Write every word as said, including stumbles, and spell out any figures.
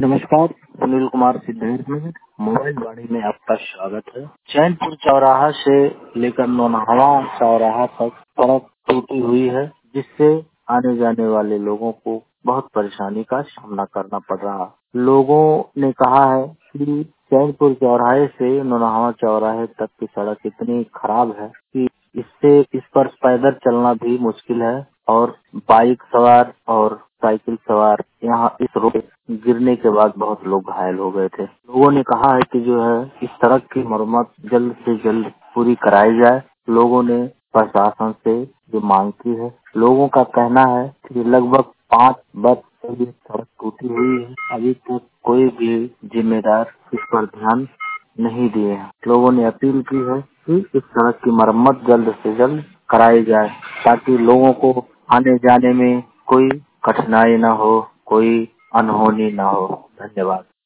नमस्कार, सुनील कुमार सिद्धेर में मोबाइल वाणी में आपका स्वागत है। चैनपुर चौराहा से लेकर नौनहवा चौराहा तक सड़क टूटी हुई है, जिससे आने जाने वाले लोगों को बहुत परेशानी का सामना करना पड़ रहा है। लोगों ने कहा है कि चैनपुर चौराहे से नौनहवा चौराहे तक की सड़क इतनी खराब है कि इससे इस पर पैदल चलना भी मुश्किल है और बाइक सवार और साइकिल सवार यहाँ इस रोड पे गिरने के बाद बहुत लोग घायल हो गए थे। लोगों ने कहा है कि जो है इस सड़क की मरम्मत जल्द से जल्द पूरी कराई जाए। लोगों ने प्रशासन से ये मांग की है। लोगों का कहना है कि लगभग पाँच वर्ष से ये सड़क टूटी हुई है, अभी तक कोई भी जिम्मेदार इस पर ध्यान नहीं दिए हैं। लोगों ने अपील की है कि इस सड़क की मरम्मत जल्द से जल्द कराई जाए, ताकि लोगों को आने जाने में कोई कठिनाई न हो, कोई अनहोनी न हो। धन्यवाद।